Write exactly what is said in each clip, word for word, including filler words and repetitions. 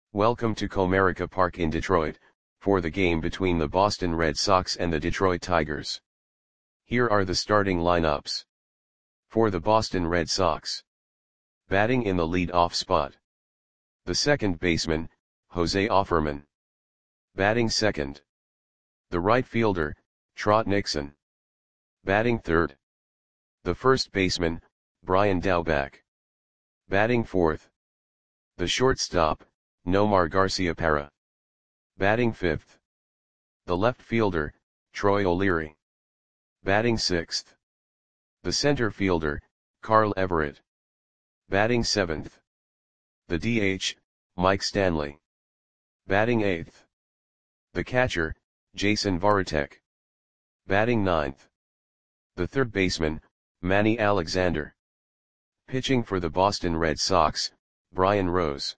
Welcome to Comerica Park in Detroit, for the game between the Boston Red Sox and the Detroit Tigers. Here are the starting lineups. For the Boston Red Sox. Batting in the lead-off spot. The second baseman, Jose Offerman. Batting second. The right fielder, Trot Nixon. Batting third. The first baseman, Brian Daubach. Batting fourth. The shortstop, Nomar Garciaparra. Batting fifth. The left fielder, Troy O'Leary. Batting sixth. The center fielder, Carl Everett. Batting seventh. The D H, Mike Stanley. Batting eighth. The catcher, Jason Varitek. Batting ninth. The third baseman, Manny Alexander. Pitching for the Boston Red Sox, Brian Rose.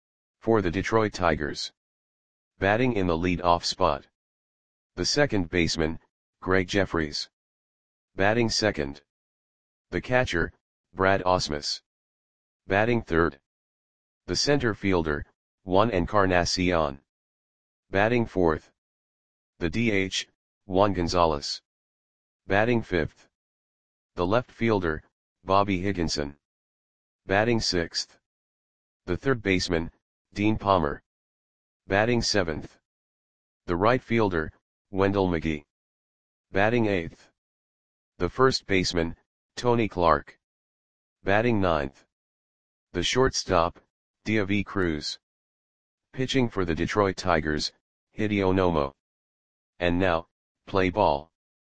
For the Detroit Tigers. Batting in the lead-off spot. The second baseman, Greg Jeffries. Batting second. The catcher, Brad Ausmus. Batting third. The center fielder, Juan Encarnacion. Batting fourth. The D H, Juan Gonzalez. Batting fifth. The left fielder, Bobby Higginson. Batting sixth. The third baseman, Dean Palmer. Batting seventh. The right fielder, Wendell McGee. Batting eighth. The first baseman, Tony Clark. Batting ninth. The shortstop, Diavi Cruz. Pitching for the Detroit Tigers, Hideo Nomo. And now, play ball.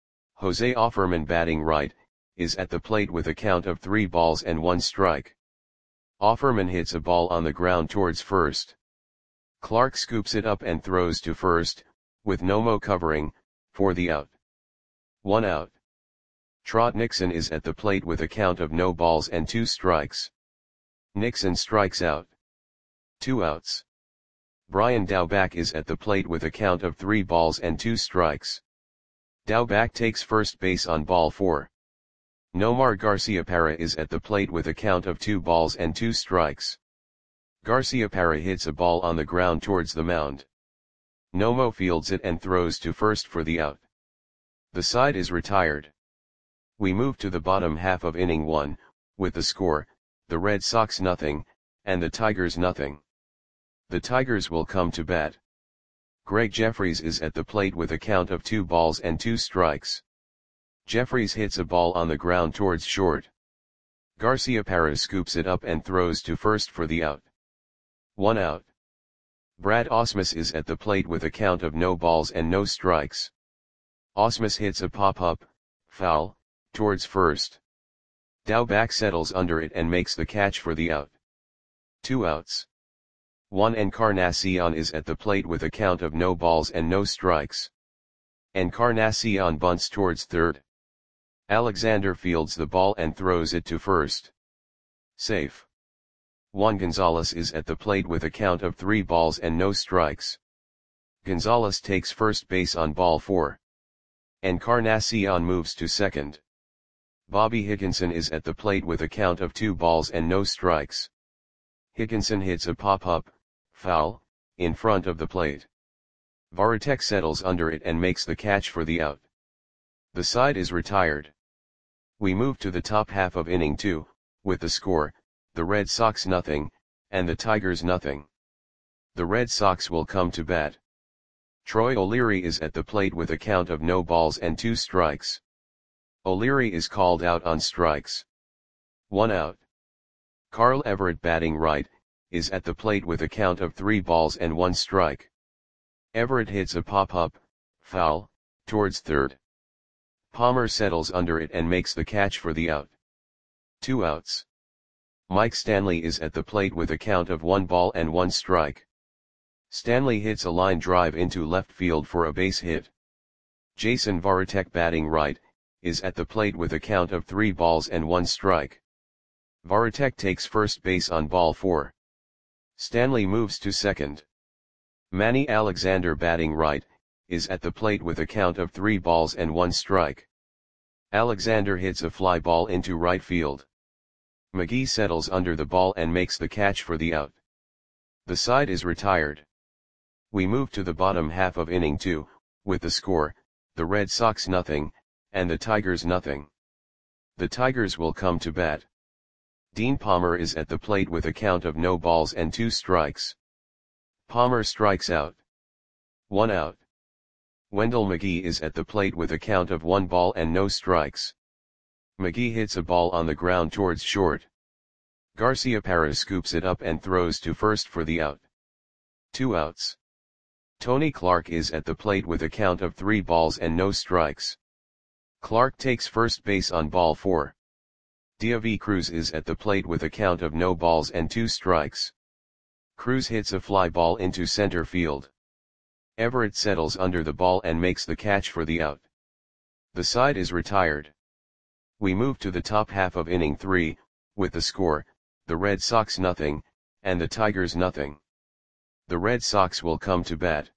Jose Offerman batting right, is at the plate with a count of three balls and one strike. Offerman hits a ball on the ground towards first. Clark scoops it up and throws to first, with Nomo covering, for the out. One out. Trot Nixon is at the plate with a count of no balls and two strikes. Nixon strikes out. Two outs. Brian Daubach is at the plate with a count of three balls and two strikes. Daubach takes first base on ball four. Nomar Garciaparra is at the plate with a count of two balls and two strikes. Garciaparra hits a ball on the ground towards the mound. Nomo fields it and throws to first for the out. The side is retired. We move to the bottom half of inning one, with the score, the Red Sox nothing, and the Tigers nothing. The Tigers will come to bat. Greg Jeffries is at the plate with a count of two balls and two strikes. Jeffries hits a ball on the ground towards short. Garciaparra scoops it up and throws to first for the out. One out. Brad Ausmus is at the plate with a count of no balls and no strikes. Ausmus hits a pop-up, foul, towards first. Daubach settles under it and makes the catch for the out. Two outs. Juan Encarnacion is at the plate with a count of no balls and no strikes. Encarnacion bunts towards third. Alexander fields the ball and throws it to first. Safe. Juan Gonzalez is at the plate with a count of three balls and no strikes. Gonzalez takes first base on ball four. Encarnacion moves to second. Bobby Higginson is at the plate with a count of two balls and no strikes. Higginson hits a pop-up, foul, in front of the plate. Varitek settles under it and makes the catch for the out. The side is retired. We move to the top half of inning two, with the score, the Red Sox nothing, and the Tigers nothing. The Red Sox will come to bat. Troy O'Leary is at the plate with a count of no balls and two strikes. O'Leary is called out on strikes. One out. Carl Everett batting right, is at the plate with a count of three balls and one strike. Everett hits a pop-up, foul, towards third. Palmer settles under it and makes the catch for the out. Two outs. Mike Stanley is at the plate with a count of one ball and one strike. Stanley hits a line drive into left field for a base hit. Jason Varitek batting right, is at the plate with a count of three balls and one strike. Varitek takes first base on ball four. Stanley moves to second. Manny Alexander batting right, is at the plate with a count of three balls and one strike. Alexander hits a fly ball into right field. McGee settles under the ball and makes the catch for the out. The side is retired. We move to the bottom half of inning two, with the score, the Red Sox nothing, and the Tigers nothing. The Tigers will come to bat. Dean Palmer is at the plate with a count of no balls and two strikes. Palmer strikes out. One out. Wendell McGee is at the plate with a count of one ball and no strikes. McGee hits a ball on the ground towards short. Garciaparra scoops it up and throws to first for the out. Two outs. Tony Clark is at the plate with a count of three balls and no strikes. Clark takes first base on ball four. Diavy Cruz is at the plate with a count of no balls and two strikes. Cruz hits a fly ball into center field. Everett settles under the ball and makes the catch for the out. The side is retired. We move to the top half of inning three, with the score, the Red Sox nothing, and the Tigers nothing. The Red Sox will come to bat.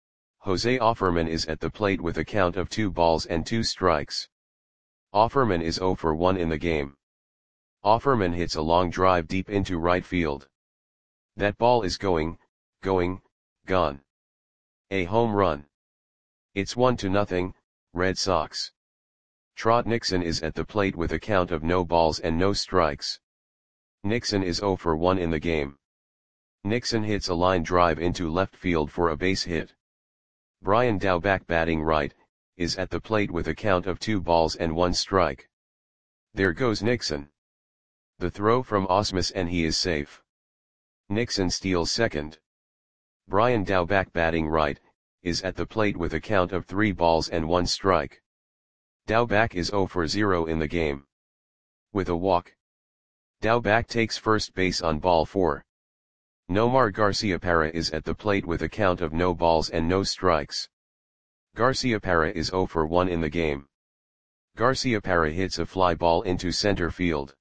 Jose Offerman is at the plate with a count of two balls and two strikes. Offerman is oh for one in the game. Offerman hits a long drive deep into right field. That ball is going, going, gone. A home run. It's one to nothing, Red Sox. Trot Nixon is at the plate with a count of no balls and no strikes. Nixon is oh for one in the game. Nixon hits a line drive into left field for a base hit. Brian Daubach, batting right, is at the plate with a count of two balls and one strike. There goes Nixon. The throw from Ausmus and he is safe. Nixon steals second. Brian Daubach, batting right, is at the plate with a count of three balls and one strike. Daubach is oh for zero in the game. With a walk. Daubach takes first base on ball four. Nomar Garciaparra is at the plate with a count of no balls and no strikes. Garciaparra is oh for one in the game. Garciaparra hits a fly ball into center field.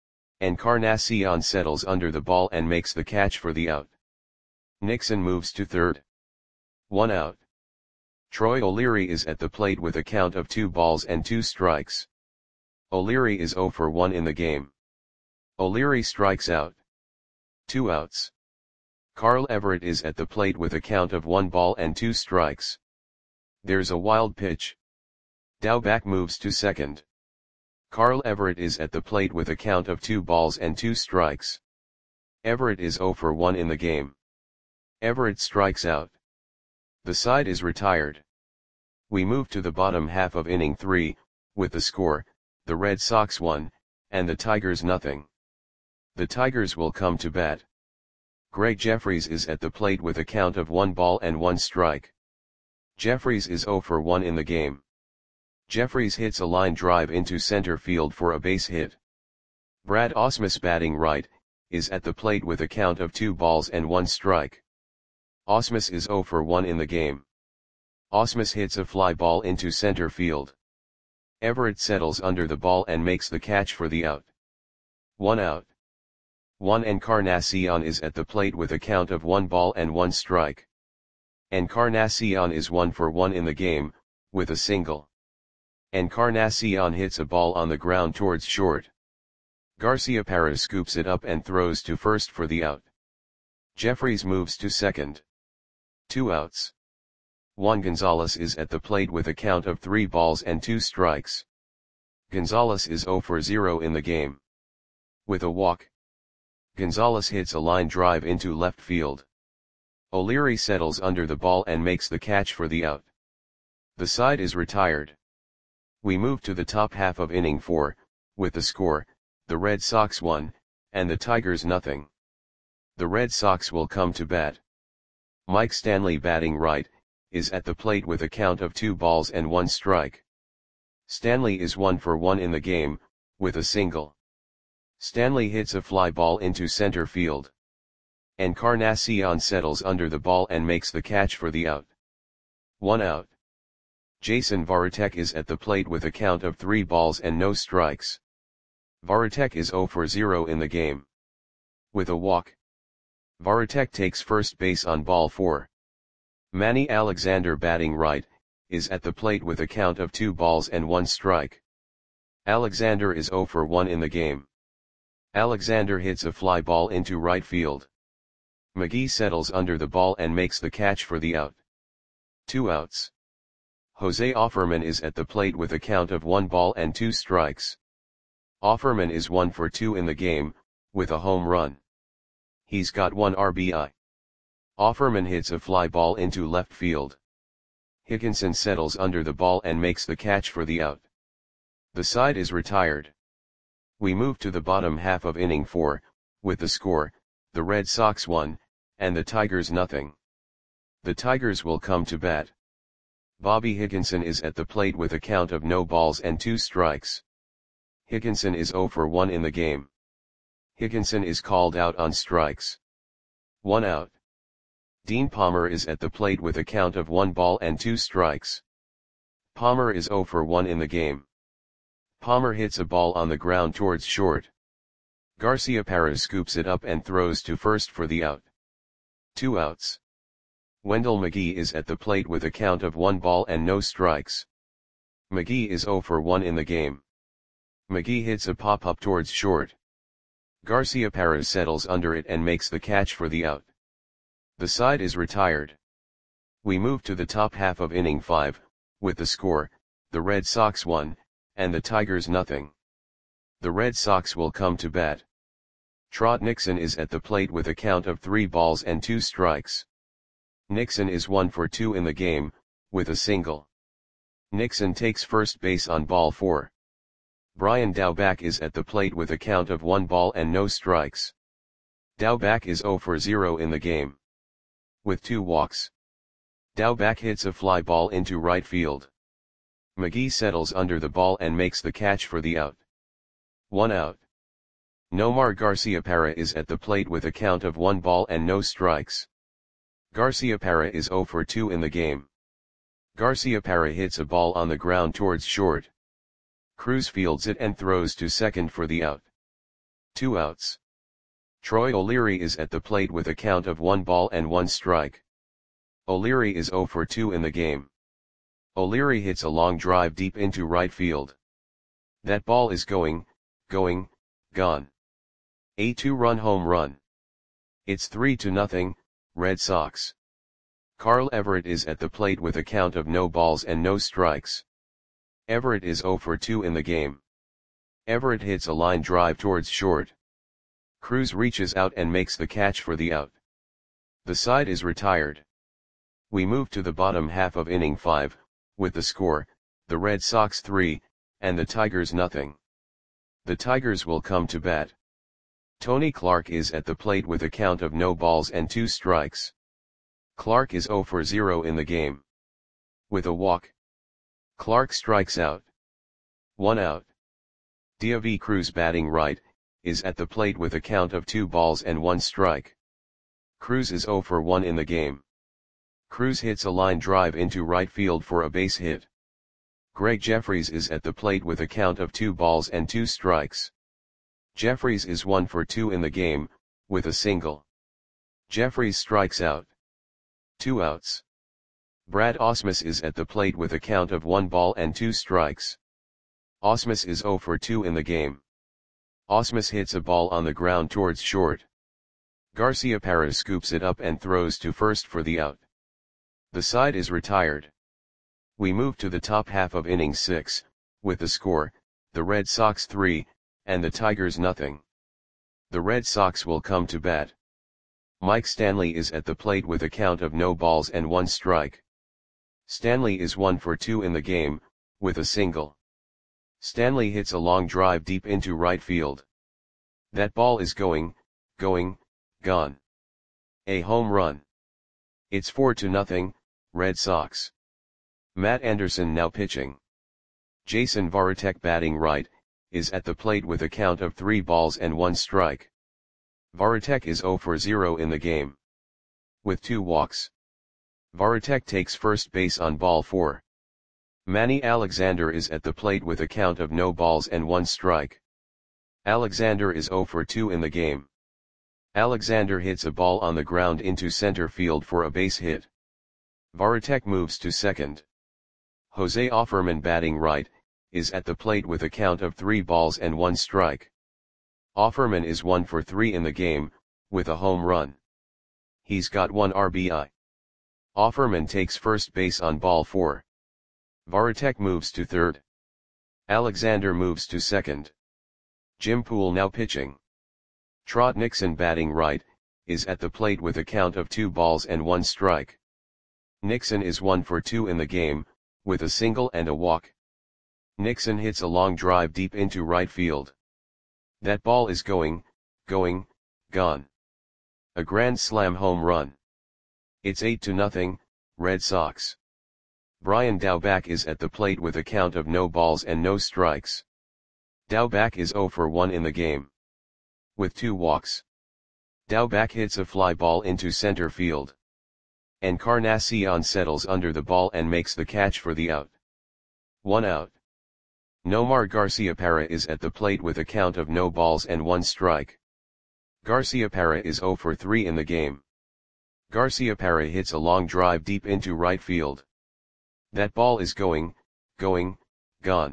Encarnacion settles under the ball and makes the catch for the out. Nixon moves to third. One out. Troy O'Leary is at the plate with a count of two balls and two strikes. O'Leary is oh for one in the game. O'Leary strikes out. Two outs. Carl Everett is at the plate with a count of one ball and two strikes. There's a wild pitch. Daubach moves to second. Carl Everett is at the plate with a count of two balls and two strikes. Everett is oh for one in the game. Everett strikes out. The side is retired. We move to the bottom half of inning three, with the score, the Red Sox one, and the Tigers nothing. The Tigers will come to bat. Greg Jeffries is at the plate with a count of one ball and one strike. Jeffries is oh for one in the game. Jeffries hits a line drive into center field for a base hit. Brad Ausmus, batting right, is at the plate with a count of two balls and one strike. Ausmus is oh for one in the game. Ausmus hits a fly ball into center field. Everett settles under the ball and makes the catch for the out. One out. Juan Encarnacion is at the plate with a count of one ball and one strike. Encarnacion is one for one in the game, with a single. Encarnacion hits a ball on the ground towards short. Garciaparra scoops it up and throws to first for the out. Jeffries moves to second. Two outs. Juan Gonzalez is at the plate with a count of three balls and two strikes. Gonzalez is oh for zero in the game. With a walk. Gonzalez hits a line drive into left field. O'Leary settles under the ball and makes the catch for the out. The side is retired. We move to the top half of inning four, with the score, the Red Sox one, and the Tigers nothing. The Red Sox will come to bat. Mike Stanley, batting right, is at the plate with a count of two balls and one strike. Stanley is one for one in the game, with a single. Stanley hits a fly ball into center field. Encarnacion settles under the ball and makes the catch for the out. One out. Jason Varitek is at the plate with a count of three balls and no strikes. Varitek is oh for zero in the game. With a walk. Varitek takes first base on ball four. Manny Alexander, batting right, is at the plate with a count of two balls and one strike. Alexander is oh for one in the game. Alexander hits a fly ball into right field. McGee settles under the ball and makes the catch for the out. Two outs. Jose Offerman is at the plate with a count of one ball and two strikes. Offerman is one for two in the game, with a home run. He's got one R B I. Offerman hits a fly ball into left field. Higginson settles under the ball and makes the catch for the out. The side is retired. We move to the bottom half of inning four, with the score, the Red Sox one, and the Tigers nothing. The Tigers will come to bat. Bobby Higginson is at the plate with a count of no balls and two strikes. Higginson is zero for one in the game. Higginson is called out on strikes. One out. Dean Palmer is at the plate with a count of one ball and two strikes. Palmer is zero for one in the game. Palmer hits a ball on the ground towards short. Garciaparra scoops it up and throws to first for the out. Two outs. Wendell McGee is at the plate with a count of one ball and no strikes. McGee is zero for one in the game. McGee hits a pop-up towards short. Garciaparra settles under it and makes the catch for the out. The side is retired. We move to the top half of inning five, with the score, the Red Sox one, and the Tigers nothing. The Red Sox will come to bat. Trot Nixon is at the plate with a count of three balls and two strikes. Nixon is one for two in the game, with a single. Nixon takes first base on ball four. Brian Daubach is at the plate with a count of one ball and no strikes. Daubach is zero for zero in the game. With two walks. Daubach hits a fly ball into right field. McGee settles under the ball and makes the catch for the out. One out. Nomar Garciaparra is at the plate with a count of one ball and no strikes. Garciaparra is zero for two in the game. Garciaparra hits a ball on the ground towards short. Cruz fields it and throws to second for the out. Two outs. Troy O'Leary is at the plate with a count of one ball and one strike. O'Leary is zero for two in the game. O'Leary hits a long drive deep into right field. That ball is going, going, gone. A two-run home run. It's three to nothing, Red Sox. Carl Everett is at the plate with a count of no balls and no strikes. Everett is zero for two in the game. Everett hits a line drive towards short. Cruz reaches out and makes the catch for the out. The side is retired. We move to the bottom half of inning five, with the score, the Red Sox three, and the Tigers nothing. The Tigers will come to bat. Tony Clark is at the plate with a count of no balls and two strikes. Clark is zero for zero in the game. With a walk. Clark strikes out. One out. David Cruz, batting right, is at the plate with a count of two balls and one strike. Cruz is zero for one in the game. Cruz hits a line drive into right field for a base hit. Greg Jeffries is at the plate with a count of two balls and two strikes. Jeffries is one for two in the game, with a single. Jeffries strikes out. Two outs. Brad Ausmus is at the plate with a count of one ball and two strikes. Ausmus is zero for two in the game. Ausmus hits a ball on the ground towards short. Garciaparra scoops it up and throws to first for the out. The side is retired. We move to the top half of inning six, with the score, the Red Sox three, and the Tigers nothing. The Red Sox will come to bat. Mike Stanley is at the plate with a count of no balls and one strike. Stanley is one for two in the game, with a single. Stanley hits a long drive deep into right field. That ball is going, going, gone. A home run. It's four to nothing, Red Sox. Matt Anderson now pitching. Jason Varitek, batting right, is at the plate with a count of three balls and one strike. Varitek is zero for zero in the game. With two walks. Varitek takes first base on ball four. Manny Alexander is at the plate with a count of no balls and one strike. Alexander is zero for two in the game. Alexander hits a ball on the ground into center field for a base hit. Varitek moves to second. Jose Offerman, batting right, is at the plate with a count of three balls and one strike. Offerman is one for three in the game, with a home run. He's got one R B I. Offerman takes first base on ball four. Varitek moves to third. Alexander moves to second. Jim Poole now pitching. Trot Nixon batting right, is at the plate with a count of two balls and one strike. Nixon is one for two in the game, with a single and a walk. Nixon hits a long drive deep into right field. That ball is going, going, gone. A grand slam home run. It's eight to nothing, Red Sox. Brian Daubach is at the plate with a count of no balls and no strikes. Daubach is zero for one in the game. With two walks. Daubach hits a fly ball into center field. Encarnacion settles under the ball and makes the catch for the out. One out. Nomar Garciaparra is at the plate with a count of no balls and one strike. Garciaparra is zero for three in the game. Garciaparra hits a long drive deep into right field. That ball is going, going, gone.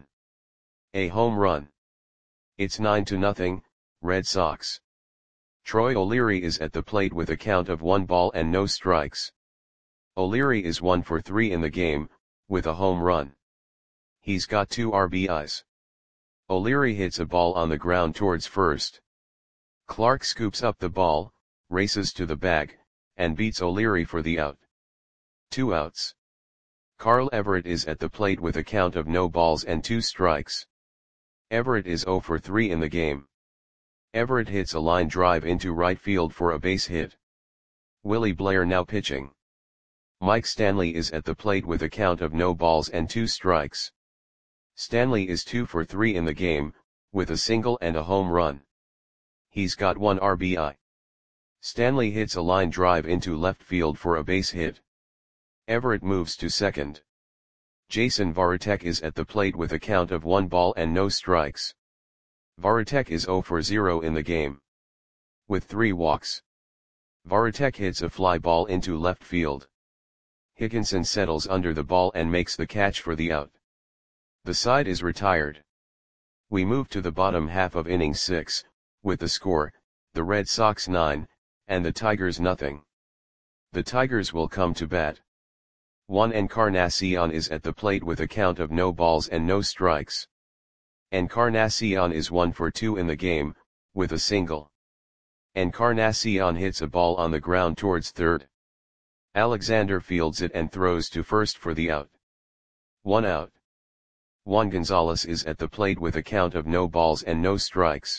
A home run. It's nine to nothing, Red Sox. Troy O'Leary is at the plate with a count of one ball and no strikes. O'Leary is one for three in the game, with a home run. He's got two R B Is. O'Leary hits a ball on the ground towards first. Clark scoops up the ball, races to the bag, and beats O'Leary for the out. Two outs. Carl Everett is at the plate with a count of no balls and two strikes. Everett is zero for three in the game. Everett hits a line drive into right field for a base hit. Willie Blair now pitching. Mike Stanley is at the plate with a count of no balls and two strikes. Stanley is two for three in the game, with a single and a home run. He's got one R B I. Stanley hits a line drive into left field for a base hit. Everett moves to second. Jason Varitek is at the plate with a count of one ball and no strikes. Varitek is zero for zero in the game. With three walks. Varitek hits a fly ball into left field. Hickinson settles under the ball and makes the catch for the out. The side is retired. We move to the bottom half of inning six, with the score, the Red Sox nine, and the Tigers nothing. The Tigers will come to bat. Juan Encarnacion is at the plate with a count of no balls and no strikes. Encarnacion is one for two in the game, with a single. Encarnacion hits a ball on the ground towards third. Alexander fields it and throws to first for the out. One out. Juan Gonzalez is at the plate with a count of no balls and no strikes.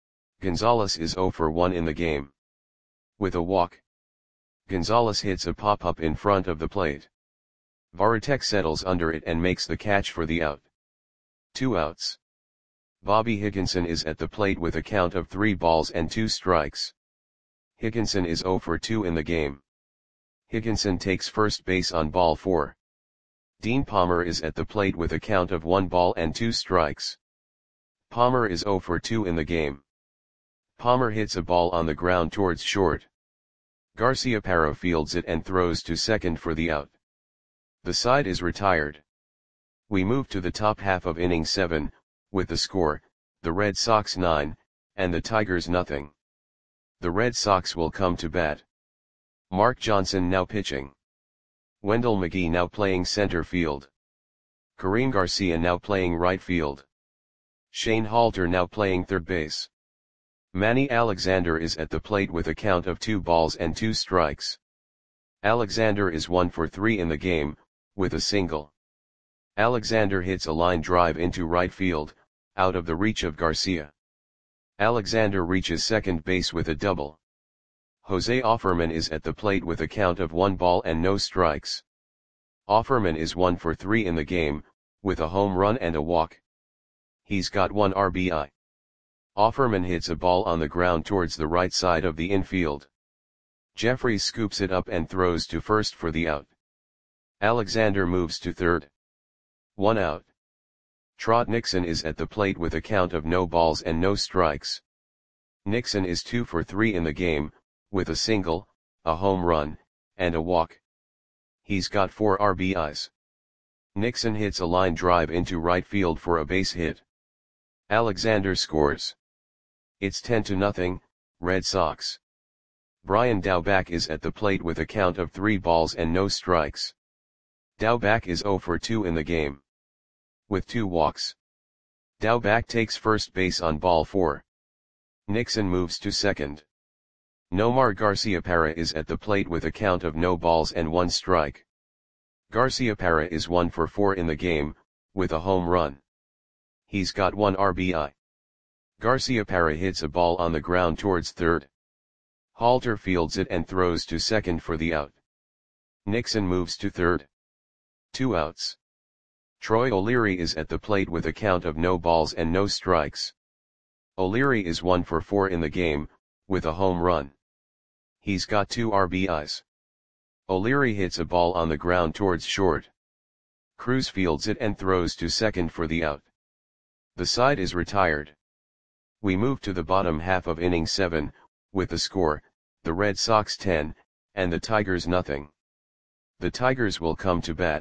Gonzalez is zero for one in the game. With a walk. Gonzalez hits a pop-up in front of the plate. Varitek settles under it and makes the catch for the out. Two outs. Bobby Higginson is at the plate with a count of three balls and two strikes. Higginson is zero for two in the game. Higginson takes first base on ball four. Dean Palmer is at the plate with a count of one ball and two strikes. Palmer is zero for two in the game. Palmer hits a ball on the ground towards short. Garciaparra fields it and throws to second for the out. The side is retired. We move to the top half of inning seven, with the score, the Red Sox nine, and the Tigers nothing. The Red Sox will come to bat. Mark Johnson now pitching. Wendell McGee now playing center field. Kareem Garcia now playing right field. Shane Halter now playing third base. Manny Alexander is at the plate with a count of two balls and two strikes. Alexander is one for three in the game, with a single. Alexander hits a line drive into right field, out of the reach of Garcia. Alexander reaches second base with a double. Jose Offerman is at the plate with a count of one ball and no strikes. Offerman is one for three in the game, with a home run and a walk. He's got one R B I. Offerman hits a ball on the ground towards the right side of the infield. Jeffries scoops it up and throws to first for the out. Alexander moves to third. One out. Trot Nixon is at the plate with a count of no balls and no strikes. Nixon is two for three in the game, with a single, a home run, and a walk. He's got four R B Is. Nixon hits a line drive into right field for a base hit. Alexander scores. It's ten to nothing, Red Sox. Brian Daubach is at the plate with a count of three balls and no strikes. Daubach is zero for two in the game. With two walks. Daubach takes first base on ball four. Nixon moves to second. Nomar Garciaparra is at the plate with a count of no balls and one strike. Garciaparra is one for four in the game, with a home run. He's got one R B I. Garciaparra hits a ball on the ground towards third. Halter fields it and throws to second for the out. Nixon moves to third. Two outs. Troy O'Leary is at the plate with a count of no balls and no strikes. O'Leary is one for four in the game, with a home run. He's got two R B Is. O'Leary hits a ball on the ground towards short. Cruz fields it and throws to second for the out. The side is retired. We move to the bottom half of inning seven, with the score, the Red Sox ten, and the Tigers nothing. The Tigers will come to bat.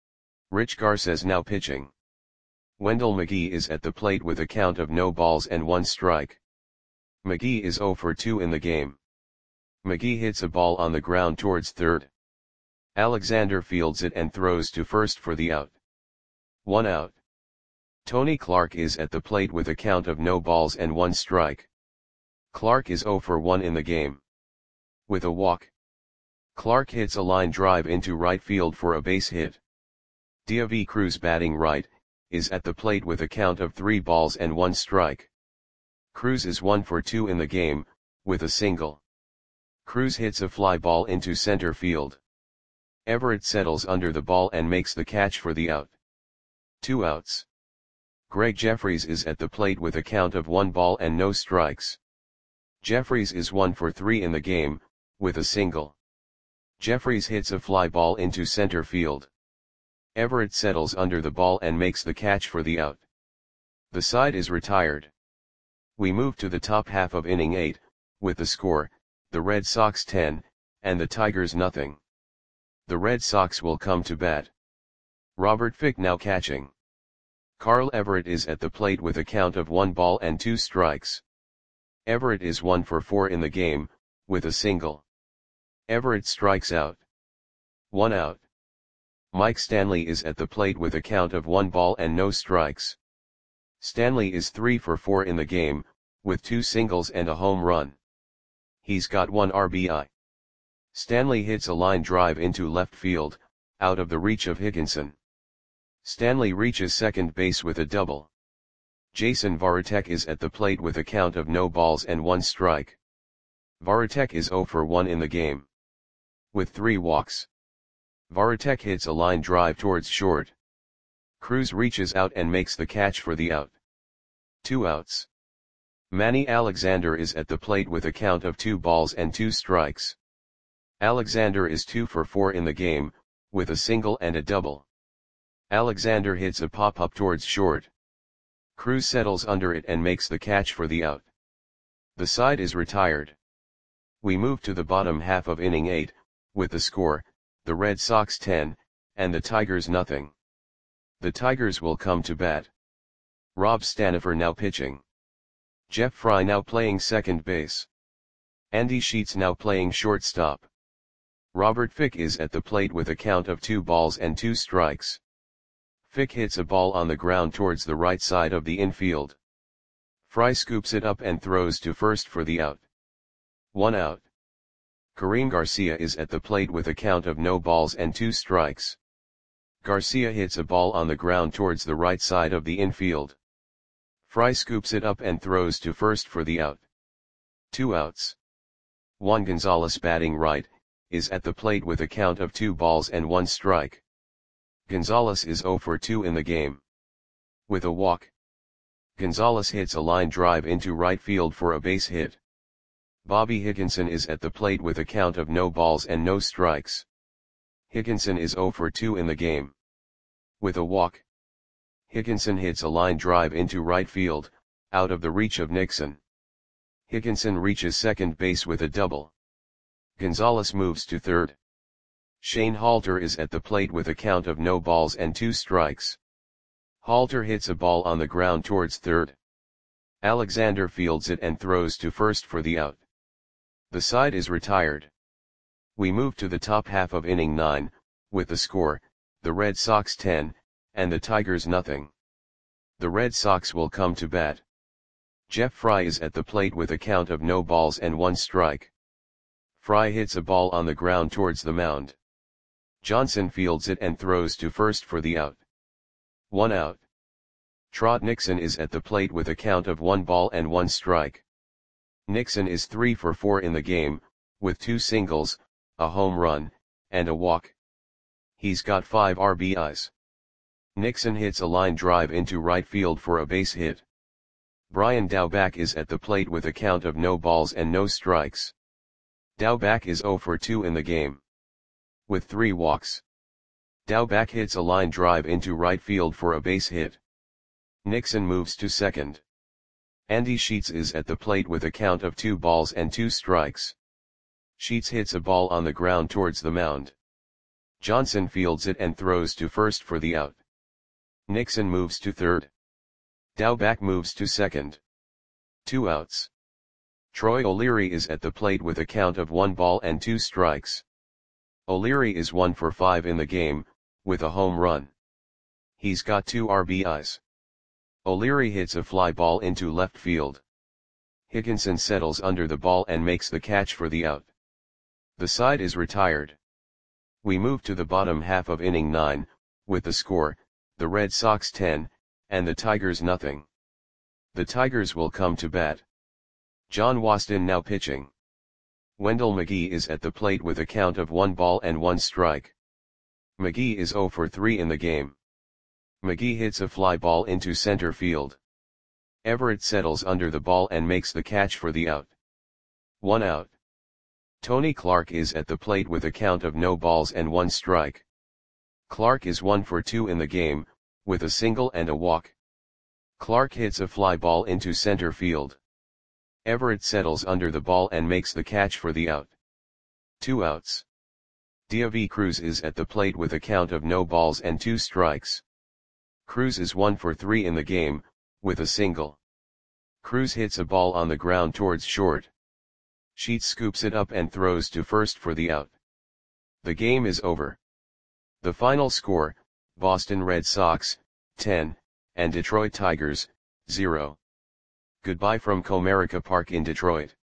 Rich Garces now pitching. Wendell McGee is at the plate with a count of no balls and one strike. McGee is zero for two in the game. McGee hits a ball on the ground towards third. Alexander fields it and throws to first for the out. One out. Tony Clark is at the plate with a count of no balls and one strike. Clark is zero for one in the game. With a walk. Clark hits a line drive into right field for a base hit. Deivi Cruz batting right, is at the plate with a count of three balls and one strike. Cruz is one for two in the game, with a single. Cruz hits a fly ball into center field. Everett settles under the ball and makes the catch for the out. Two outs. Greg Jeffries is at the plate with a count of one ball and no strikes. Jeffries is one for three in the game, with a single. Jeffries hits a fly ball into center field. Everett settles under the ball and makes the catch for the out. The side is retired. We move to the top half of inning eight, with the score, the Red Sox ten, and the Tigers nothing. The Red Sox will come to bat. Robert Fick now catching. Carl Everett is at the plate with a count of one ball and two strikes. Everett is one for four in the game, with a single. Everett strikes out. One out. Mike Stanley is at the plate with a count of one ball and no strikes. Stanley is three for four in the game, with two singles and a home run. He's got one R B I. Stanley hits a line drive into left field, out of the reach of Higginson. Stanley reaches second base with a double. Jason Varitek is at the plate with a count of no balls and one strike. Varitek is zero for one in the game. With three walks. Varitek hits a line drive towards short. Cruz reaches out and makes the catch for the out. Two outs. Manny Alexander is at the plate with a count of two balls and two strikes. Alexander is two for four in the game, with a single and a double. Alexander hits a pop-up towards short. Cruz settles under it and makes the catch for the out. The side is retired. We move to the bottom half of inning eight, with the score, the Red Sox ten, and the Tigers nothing. The Tigers will come to bat. Rob Stanifer now pitching. Jeff Fry now playing second base. Andy Sheets now playing shortstop. Robert Fick is at the plate with a count of two balls and two strikes. Fick hits a ball on the ground towards the right side of the infield. Fry scoops it up and throws to first for the out. One out. Karim Garcia is at the plate with a count of no balls and two strikes. Garcia hits a ball on the ground towards the right side of the infield. Fry scoops it up and throws to first for the out. Two outs. Juan Gonzalez batting right, is at the plate with a count of two balls and one strike. Gonzalez is zero for two in the game. With a walk. Gonzalez hits a line drive into right field for a base hit. Bobby Higginson is at the plate with a count of no balls and no strikes. Higginson is zero for two in the game. With a walk. Higginson hits a line drive into right field, out of the reach of Nixon. Higginson reaches second base with a double. Gonzalez moves to third. Shane Halter is at the plate with a count of no balls and two strikes. Halter hits a ball on the ground towards third. Alexander fields it and throws to first for the out. The side is retired. We move to the top half of inning nine, with the score, the Red Sox ten, and the Tigers nothing. The Red Sox will come to bat. Jeff Fry is at the plate with a count of no balls and one strike. Fry hits a ball on the ground towards the mound. Johnson fields it and throws to first for the out. One out. Trot Nixon is at the plate with a count of one ball and one strike. Nixon is three for four in the game, with two singles, a home run, and a walk. He's got five R B Is. Nixon hits a line drive into right field for a base hit. Brian Daubach is at the plate with a count of no balls and no strikes. Daubach is zero for two in the game, with three walks. Daubach hits a line drive into right field for a base hit. Nixon moves to second. Andy Sheets is at the plate with a count of two balls and two strikes. Sheets hits a ball on the ground towards the mound. Johnson fields it and throws to first for the out. Nixon moves to third. Daubach moves to second. Two outs. Troy O'Leary is at the plate with a count of one ball and two strikes. O'Leary is one for five in the game, with a home run. He's got two R B Is. O'Leary hits a fly ball into left field. Higginson settles under the ball and makes the catch for the out. The side is retired. We move to the bottom half of inning nine, with the score, the Red Sox ten, and the Tigers nothing. The Tigers will come to bat. John Waston now pitching. Wendell McGee is at the plate with a count of one ball and one strike. McGee is zero for three in the game. McGee hits a fly ball into center field. Everett settles under the ball and makes the catch for the out. One out. Tony Clark is at the plate with a count of no balls and one strike. Clark is one for two in the game, with a single and a walk. Clark hits a fly ball into center field. Everett settles under the ball and makes the catch for the out. Two outs. Deivi Cruz is at the plate with a count of no balls and two strikes. Cruz is one for three in the game, with a single. Cruz hits a ball on the ground towards short. Sheets scoops it up and throws to first for the out. The game is over. The final score, Boston Red Sox, ten, and Detroit Tigers, zero. Goodbye from Comerica Park in Detroit.